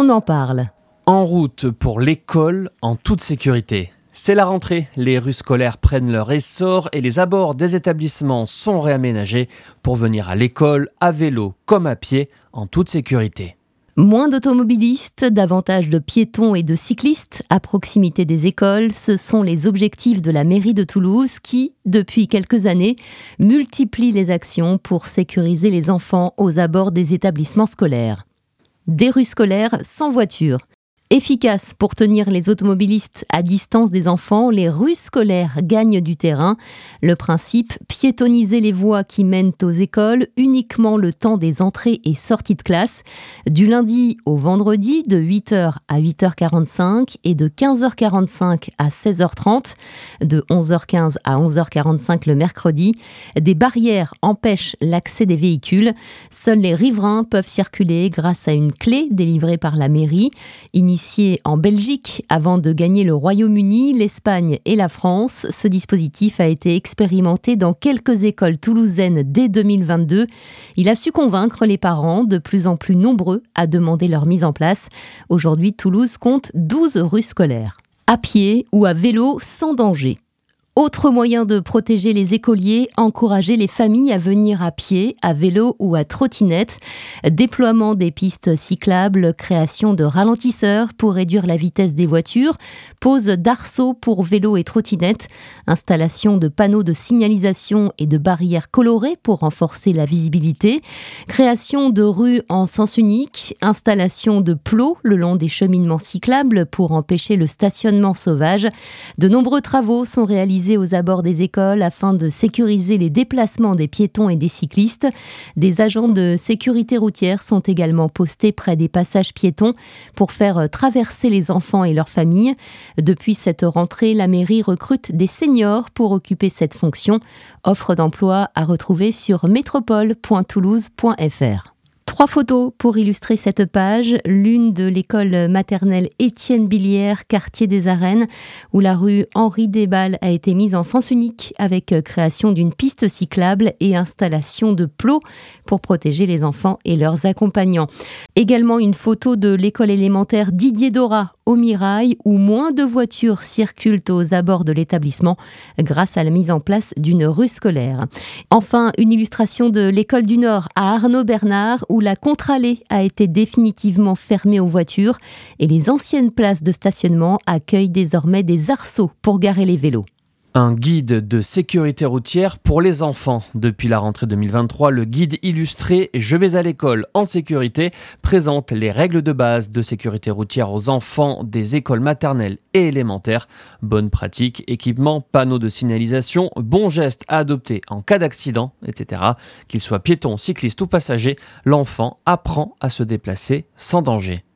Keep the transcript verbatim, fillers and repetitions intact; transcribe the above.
on en parle. En route pour l'école en toute sécurité. C'est la rentrée, les rues scolaires prennent leur essor et les abords des établissements sont réaménagés pour venir à l'école à vélo comme à pied en toute sécurité. Moins d'automobilistes, davantage de piétons et de cyclistes à proximité des écoles, ce sont les objectifs de la mairie de Toulouse qui, depuis quelques années, multiplie les actions pour sécuriser les enfants aux abords des établissements scolaires. Des rues scolaires sans voiture. Efficaces pour tenir les automobilistes à distance des enfants, les rues scolaires gagnent du terrain. Le principe, piétonniser les voies qui mènent aux écoles uniquement le temps des entrées et sorties de classe, du lundi au vendredi de huit heures à huit heures quarante-cinq et de quinze heures quarante-cinq à seize heures trente, de onze heures quinze à onze heures quarante-cinq le mercredi. Des barrières empêchent l'accès des véhicules. Seuls les riverains peuvent circuler grâce à une clé délivrée par la mairie. Initiée en Belgique avant de gagner le Royaume-Uni, l'Espagne et la France, ce dispositif a été expérimenté dans quelques écoles toulousaines dès deux mille vingt-deux. Il a su convaincre les parents, de plus en plus nombreux, à demander leur mise en place. Aujourd'hui, Toulouse compte douze rues scolaires. À pied ou à vélo sans danger. Autre moyen de protéger les écoliers, encourager les familles à venir à pied, à vélo ou à trottinette. Déploiement des pistes cyclables, création de ralentisseurs pour réduire la vitesse des voitures, pose d'arceaux pour vélo et trottinette, installation de panneaux de signalisation et de barrières colorées pour renforcer la visibilité, création de rues en sens unique, installation de plots le long des cheminements cyclables pour empêcher le stationnement sauvage. De nombreux travaux sont réalisés aux abords des écoles afin de sécuriser les déplacements des piétons et des cyclistes. Des agents de sécurité routière sont également postés près des passages piétons pour faire traverser les enfants et leurs familles. Depuis cette rentrée, la mairie recrute des seniors pour occuper cette fonction. Offre d'emploi à retrouver sur métropole point toulouse point f r. Trois photos pour illustrer cette page. L'une de l'école maternelle Étienne Billière, quartier des Arènes, où la rue Henri Desballes a été mise en sens unique avec création d'une piste cyclable et installation de plots pour protéger les enfants et leurs accompagnants. Également une photo de l'école élémentaire Didier Dora au Mirail, où moins de voitures circulent aux abords de l'établissement grâce à la mise en place d'une rue scolaire. Enfin, une illustration de l'école du Nord à Arnaud-Bernard, où la contre-allée a été définitivement fermée aux voitures et les anciennes places de stationnement accueillent désormais des arceaux pour garer les vélos. Un guide de sécurité routière pour les enfants. Depuis la rentrée deux mille vingt-trois, le guide illustré « Je vais à l'école en sécurité » présente les règles de base de sécurité routière aux enfants des écoles maternelles et élémentaires. Bonnes pratiques, équipements, panneaux de signalisation, bons gestes à adopter en cas d'accident, et cetera. Qu'il soit piéton, cycliste ou passager, l'enfant apprend à se déplacer sans danger.